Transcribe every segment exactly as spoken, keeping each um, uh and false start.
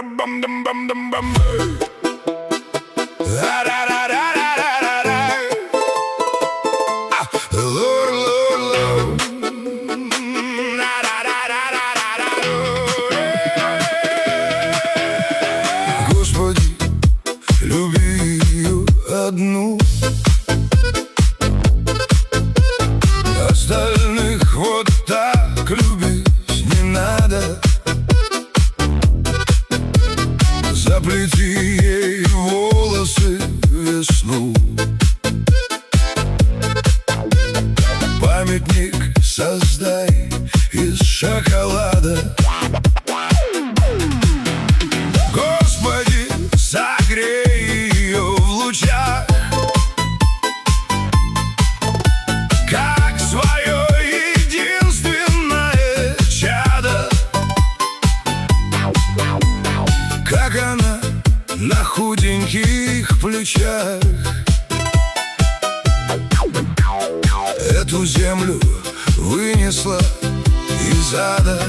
Господи, люби ее одну, остальных вот так любить не надо. Заплети ей волосы в весну, памятник создай из шоколада. Господи, согрей ее в лучах, как свое единственное чадо. Как она на худеньких плечах эту землю вынесла из ада.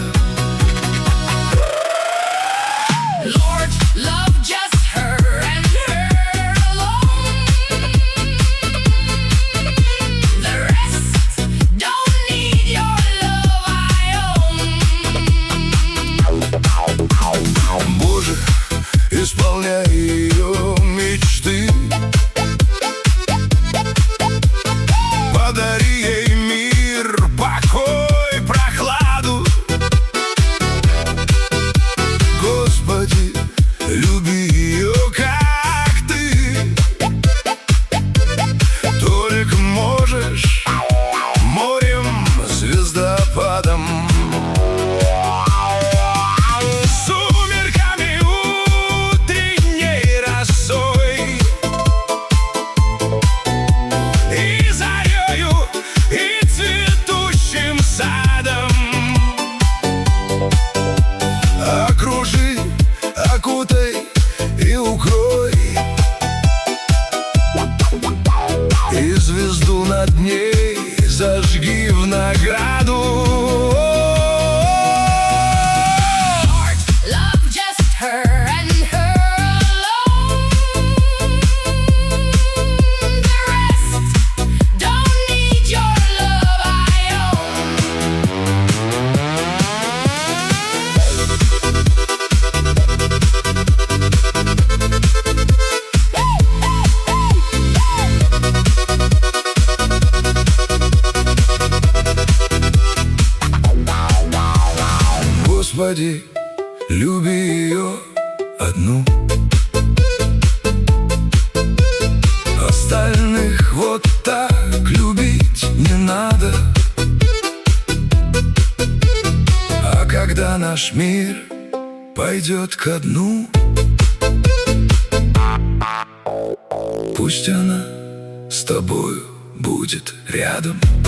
Lord, love just her and her alone. The rest don't need your love, I own. Боже, исполняй ее мечты, подари ей мир, покой, прохладу. Господи, люби ее, как ты только можешь, морем, звездопадом, сумерками, утренней росой, и зарею, и цветущим садом. Окружи, окутай и укрой, и звезду над ней зажги в награду. Lord, love just her and her alone. The rest don't need your love, I own. Господи, люби ее одну, остальных вот так любить не надо. А когда наш мир пойдет ко дну, пусть она с тобою будет рядом.